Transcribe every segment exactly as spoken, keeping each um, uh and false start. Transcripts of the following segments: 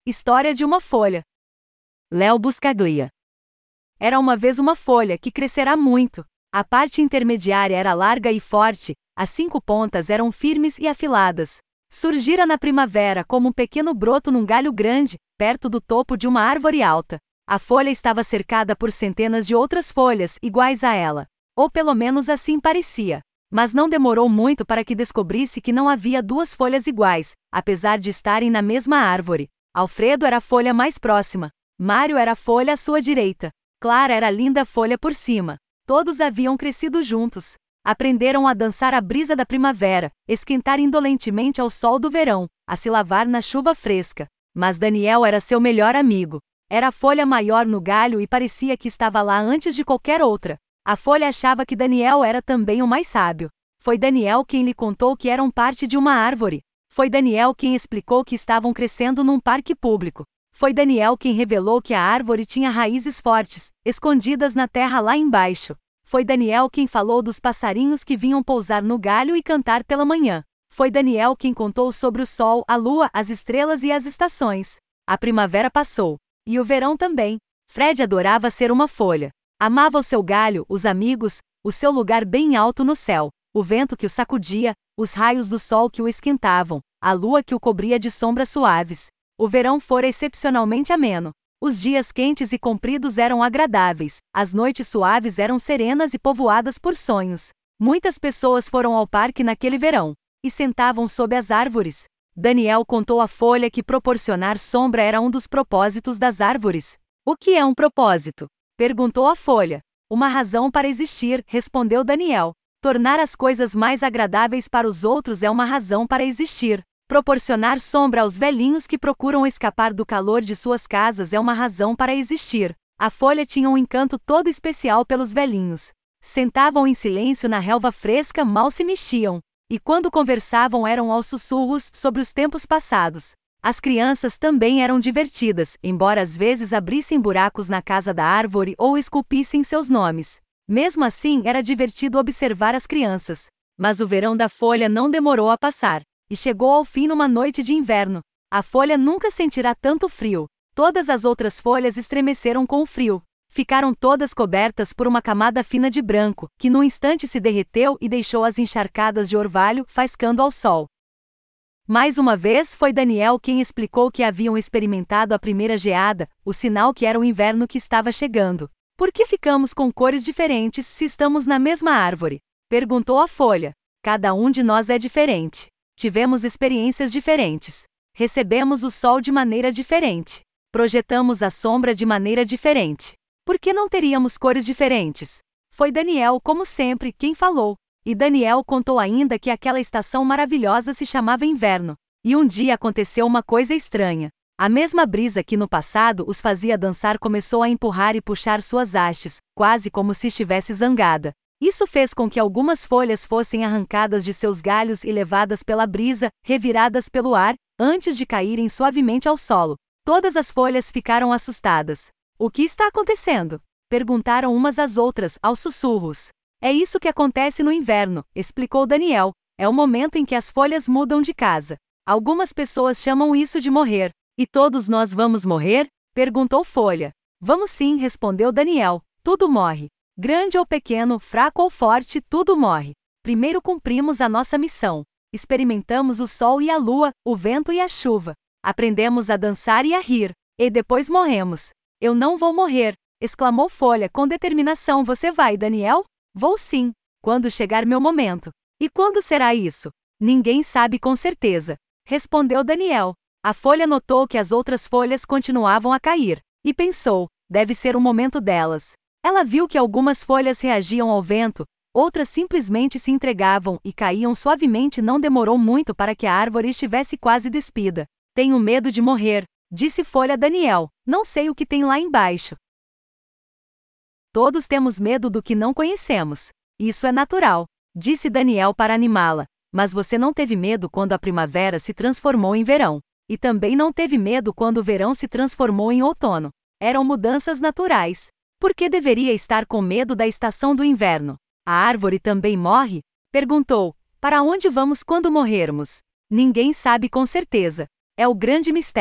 História de uma folha. Léo Buscaglia. Era uma vez uma folha que crescerá muito. A parte intermediária era larga e forte, as cinco pontas eram firmes e afiladas. Surgira na primavera como um pequeno broto num galho grande, perto do topo de uma árvore alta. A folha estava cercada por centenas de outras folhas iguais a ela. Ou pelo menos assim parecia. Mas não demorou muito para que descobrisse que não havia duas folhas iguais, apesar de estarem na mesma árvore. Alfredo era a folha mais próxima. Mário era a folha à sua direita. Clara era a linda folha por cima. Todos haviam crescido juntos. Aprenderam a dançar a brisa da primavera, esquentar indolentemente ao sol do verão, a se lavar na chuva fresca. Mas Daniel era seu melhor amigo. Era a folha maior no galho e parecia que estava lá antes de qualquer outra. A folha achava que Daniel era também o mais sábio. Foi Daniel quem lhe contou que eram parte de uma árvore. Foi Daniel quem explicou que estavam crescendo num parque público. Foi Daniel quem revelou que a árvore tinha raízes fortes, escondidas na terra lá embaixo. Foi Daniel quem falou dos passarinhos que vinham pousar no galho e cantar pela manhã. Foi Daniel quem contou sobre o sol, a lua, as estrelas e as estações. A primavera passou. E o verão também. Fred adorava ser uma folha. Amava o seu galho, os amigos, o seu lugar bem alto no céu, o vento que o sacudia, os raios do sol que o esquentavam, a lua que o cobria de sombras suaves. O verão fora excepcionalmente ameno. Os dias quentes e compridos eram agradáveis, as noites suaves eram serenas e povoadas por sonhos. Muitas pessoas foram ao parque naquele verão, e sentavam sob as árvores. Daniel contou à folha que proporcionar sombra era um dos propósitos das árvores. O que é um propósito? Perguntou a folha. Uma razão para existir, respondeu Daniel. Tornar as coisas mais agradáveis para os outros é uma razão para existir. Proporcionar sombra aos velhinhos que procuram escapar do calor de suas casas é uma razão para existir. A folha tinha um encanto todo especial pelos velhinhos. Sentavam em silêncio na relva fresca, mal se mexiam. E quando conversavam eram aos sussurros sobre os tempos passados. As crianças também eram divertidas, embora às vezes abrissem buracos na casa da árvore ou esculpissem seus nomes. Mesmo assim, era divertido observar as crianças. Mas o verão da folha não demorou a passar. E chegou ao fim numa noite de inverno. A folha nunca sentirá tanto frio. Todas as outras folhas estremeceram com o frio. Ficaram todas cobertas por uma camada fina de branco, que num instante se derreteu e deixou-as encharcadas de orvalho, faiscando ao sol. Mais uma vez foi Daniel quem explicou que haviam experimentado a primeira geada, o sinal que era o inverno que estava chegando. Por que ficamos com cores diferentes se estamos na mesma árvore? Perguntou a folha. Cada um de nós é diferente. Tivemos experiências diferentes. Recebemos o sol de maneira diferente. Projetamos a sombra de maneira diferente. Por que não teríamos cores diferentes? Foi Daniel, como sempre, quem falou. E Daniel contou ainda que aquela estação maravilhosa se chamava inverno. E um dia aconteceu uma coisa estranha. A mesma brisa que no passado os fazia dançar começou a empurrar e puxar suas hastes, quase como se estivesse zangada. Isso fez com que algumas folhas fossem arrancadas de seus galhos e levadas pela brisa, reviradas pelo ar, antes de caírem suavemente ao solo. Todas as folhas ficaram assustadas. O que está acontecendo? Perguntaram umas às outras, aos sussurros. É isso que acontece no inverno, explicou Daniel. É o momento em que as folhas mudam de casa. Algumas pessoas chamam isso de morrer. E todos nós vamos morrer? Perguntou Folha. Vamos sim, respondeu Daniel. Tudo morre. Grande ou pequeno, fraco ou forte, tudo morre. Primeiro cumprimos a nossa missão. Experimentamos o sol e a lua, o vento e a chuva. Aprendemos a dançar e a rir. E depois morremos. Eu não vou morrer, exclamou Folha com determinação. Você vai, Daniel? Vou sim, quando chegar meu momento. E quando será isso? Ninguém sabe com certeza, respondeu Daniel. A Folha notou que as outras folhas continuavam a cair. E pensou, deve ser o momento delas. Ela viu que algumas folhas reagiam ao vento, outras simplesmente se entregavam e caíam suavemente. Não demorou muito para que a árvore estivesse quase despida. Tenho medo de morrer, disse Folha a Daniel. Não sei o que tem lá embaixo. Todos temos medo do que não conhecemos. Isso é natural, disse Daniel para animá-la. Mas você não teve medo quando a primavera se transformou em verão. E também não teve medo quando o verão se transformou em outono. Eram mudanças naturais. Por que deveria estar com medo da estação do inverno? A árvore também morre? Perguntou. Para onde vamos quando morrermos? Ninguém sabe com certeza. É o grande mistério.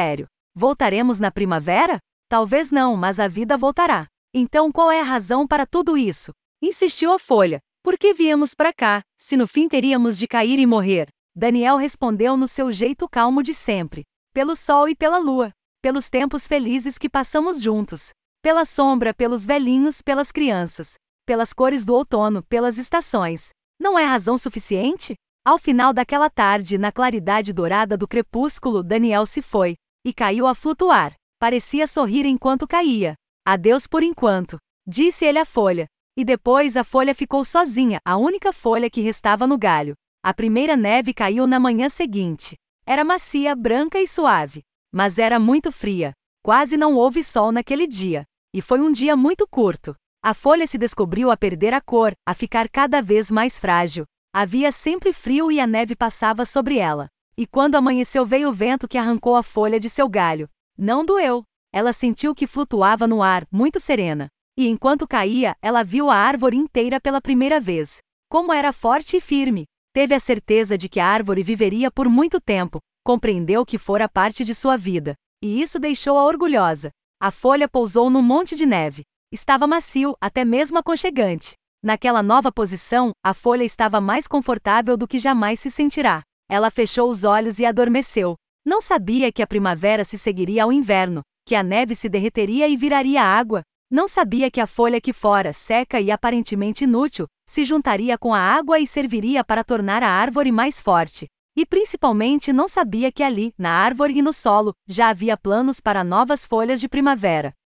Voltaremos na primavera? Talvez não, mas a vida voltará. Então qual é a razão para tudo isso? Insistiu a folha. Por que viemos para cá, se no fim teríamos de cair e morrer? Daniel respondeu no seu jeito calmo de sempre. Pelo sol e pela lua. Pelos tempos felizes que passamos juntos. Pela sombra, pelos velhinhos, pelas crianças. Pelas cores do outono, pelas estações. Não é razão suficiente? Ao final daquela tarde, na claridade dourada do crepúsculo, Daniel se foi. E caiu a flutuar. Parecia sorrir enquanto caía. Adeus por enquanto, disse ele à folha. E depois a folha ficou sozinha, a única folha que restava no galho. A primeira neve caiu na manhã seguinte. Era macia, branca e suave. Mas era muito fria. Quase não houve sol naquele dia. E foi um dia muito curto. A folha se descobriu a perder a cor, a ficar cada vez mais frágil. Havia sempre frio e a neve passava sobre ela. E quando amanheceu veio o vento que arrancou a folha de seu galho. Não doeu. Ela sentiu que flutuava no ar, muito serena. E enquanto caía, ela viu a árvore inteira pela primeira vez. Como era forte e firme. Teve a certeza de que a árvore viveria por muito tempo. Compreendeu que fora parte de sua vida. E isso deixou-a orgulhosa. A folha pousou num monte de neve. Estava macio, até mesmo aconchegante. Naquela nova posição, a folha estava mais confortável do que jamais se sentirá. Ela fechou os olhos e adormeceu. Não sabia que a primavera se seguiria ao inverno, que a neve se derreteria e viraria água. Não sabia que a folha que fora seca e aparentemente inútil, se juntaria com a água e serviria para tornar a árvore mais forte. E principalmente não sabia que ali, na árvore e no solo, já havia planos para novas folhas de primavera.